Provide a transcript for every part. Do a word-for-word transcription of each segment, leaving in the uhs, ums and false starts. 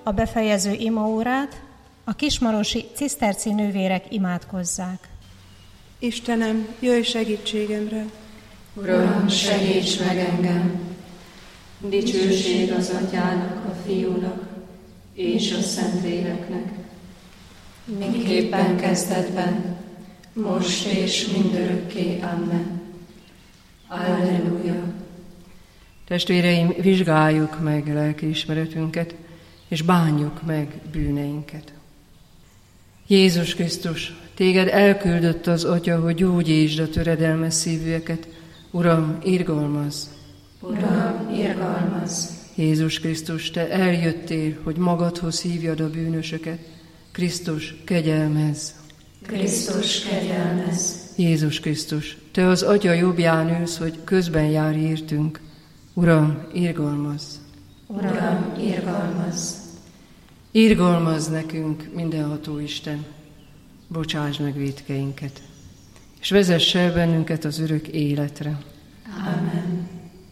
a befejező imaórát a kismarosi ciszterci nővérek imádkozzák. Istenem, jöjj segítségemre! Uram, segíts meg engem! Dicsőség az Atyának, a Fiúnak és a Szentléleknek, miképpen kezdetben, most és mindörökké. Amen. Alleluja! Testvéreim, vizsgáljuk meg lelkiismeretünket, és bánjuk meg bűneinket. Jézus Krisztus, téged elküldött az Atya, hogy gyógyítsd a töredelmes szívűeket. Uram, irgalmazz! Uram, irgalmazz! Jézus Krisztus, te eljöttél, hogy magadhoz hívjad a bűnösöket. Krisztus, kegyelmezz! Krisztus, kegyelmezz! Jézus Krisztus, te az Atya jobbján ülsz, hogy közben jár értünk. Uram, irgalmazz! Uram, irgalmazz! Irgalmazz nekünk, mindenható Isten, bocsásd meg vétkeinket, és vezess el bennünket az örök életre. Amen.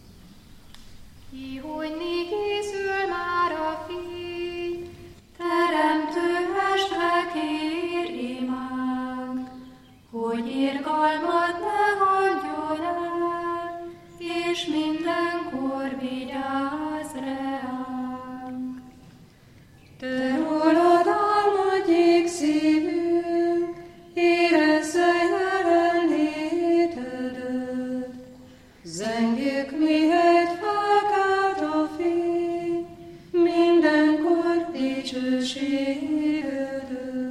Kihogyni készül már a fény, teremtő mestre kér imánk, hogy irgalmat ne hagyjon el, és mindenkor vigyázz ránk. Te rólad álmodjék szívünk, érezze jelenlétedet. Zengjük, mihelyt felkelt a fény, mindenkor dicsőségedet.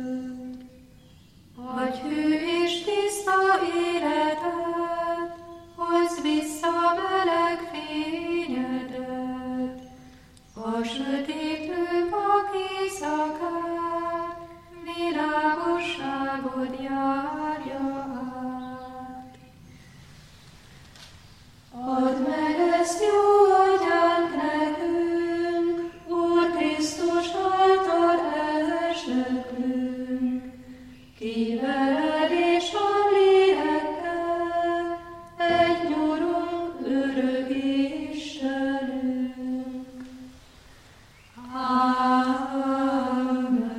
Adj hű és tiszta életet, hozz vissza meleg fényedet, a sötétőbb a éjszakát, világosságod járja át. Add meg ezt jó atyánk nekünk, Úr Krisztus által elsöprünk, ki veled és a lélekkel egy nyurunk örök Istenünk. Amen.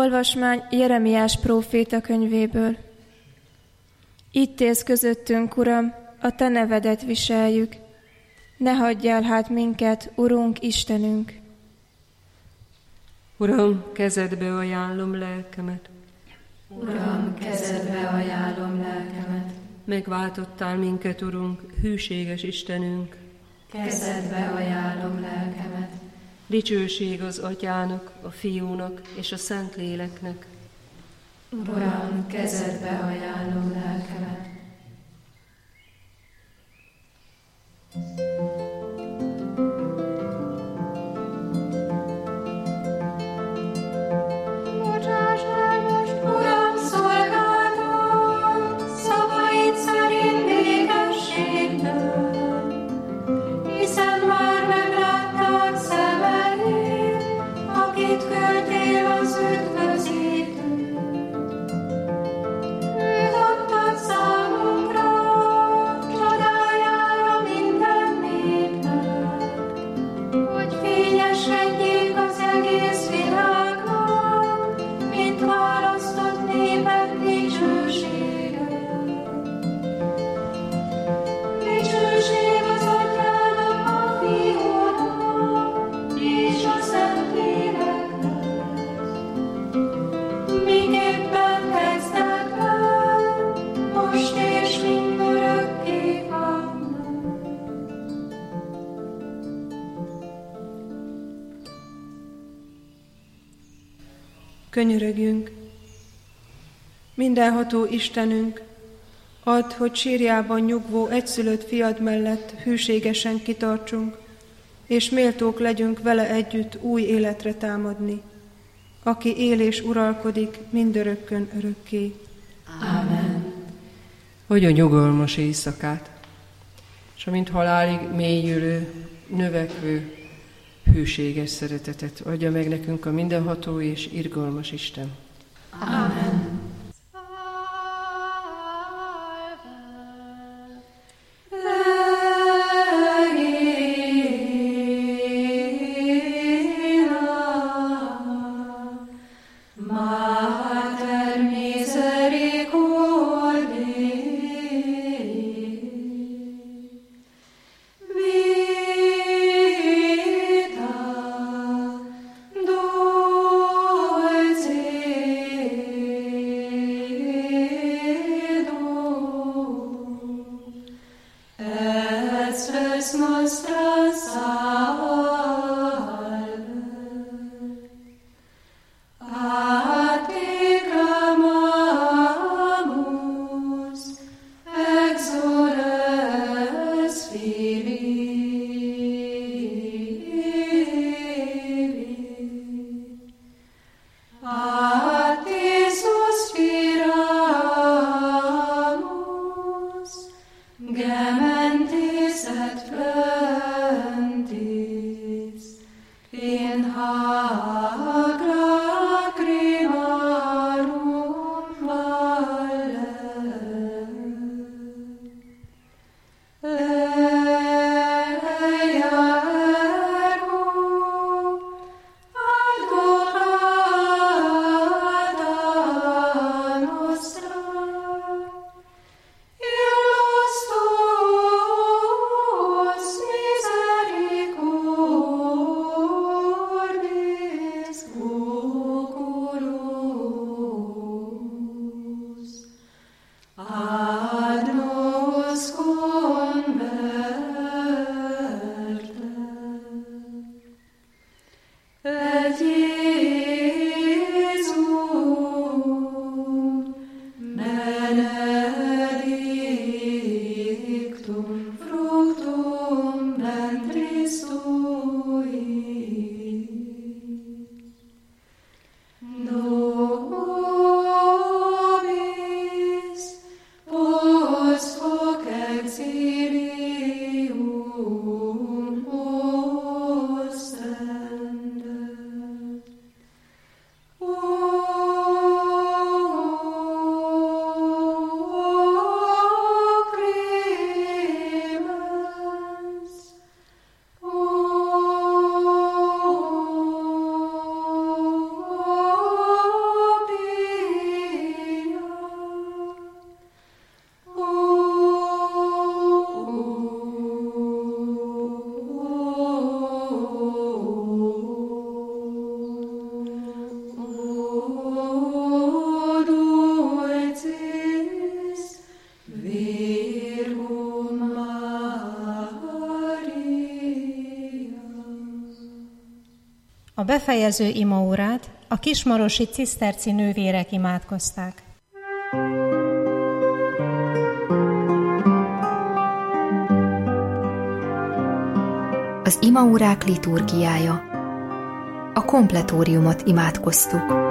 Olvasmány Jeremiás próféta könyvéből. Itt élsz közöttünk, Uram, a Te nevedet viseljük. Ne hagyjál hát minket, Urunk Istenünk! Uram, kezedbe ajánlom lelkemet. Uram, kezedbe ajánlom lelkemet. Megváltottál minket, Urunk, hűséges Istenünk. Kezedbe ajánlom lelkemet. Dicsőség az Atyának, a Fiúnak és a Szentléleknek. Uram, kezedbe ajánlom lelkemet. Bocsáss el most, Uram, szolgálatot, szavaid szerint békességből, hiszen már meglátták szemeid, akit küldtél az üdvözítő. Őt adtad számunkra, csodájára minden népnek, hogy fényesedjék az egész világban, mint választott népek dicsősége. Dicsőség az Atyának, a Fiúnak és a Szentléleknek, miképpen kezdetben, most és mindörökké. Amen. Könyörögjünk! Mindenható Istenünk, add, hogy sírjában nyugvó egyszülött fiad mellett hűségesen kitartsunk, és méltók legyünk vele együtt új életre támadni, aki él és uralkodik mindörökkön örökké. Amen. Hogy a nyugalmas éjszakát, és amint halálig mélyülő, növekvő, hűséges szeretetet adja meg nekünk a mindenható és irgalmas Isten. Amen. Mater misericordiae, vita dulcedo, et spes nostra salve. A te clamamus, exules Filii. A te suspiramus, gementis et flentis, in hac lacrimarum valle. Eia ergo advocata nostra, illos tuos misericordis oculos, ad nos converte. Et Iesum benedictum fructum ventris tui, nobis post hoc exilium ostende. A befejező imaórát a kismarosi ciszterci nővérek imádkozták. Az imaórák liturgiája. A kompletóriumot imádkoztuk.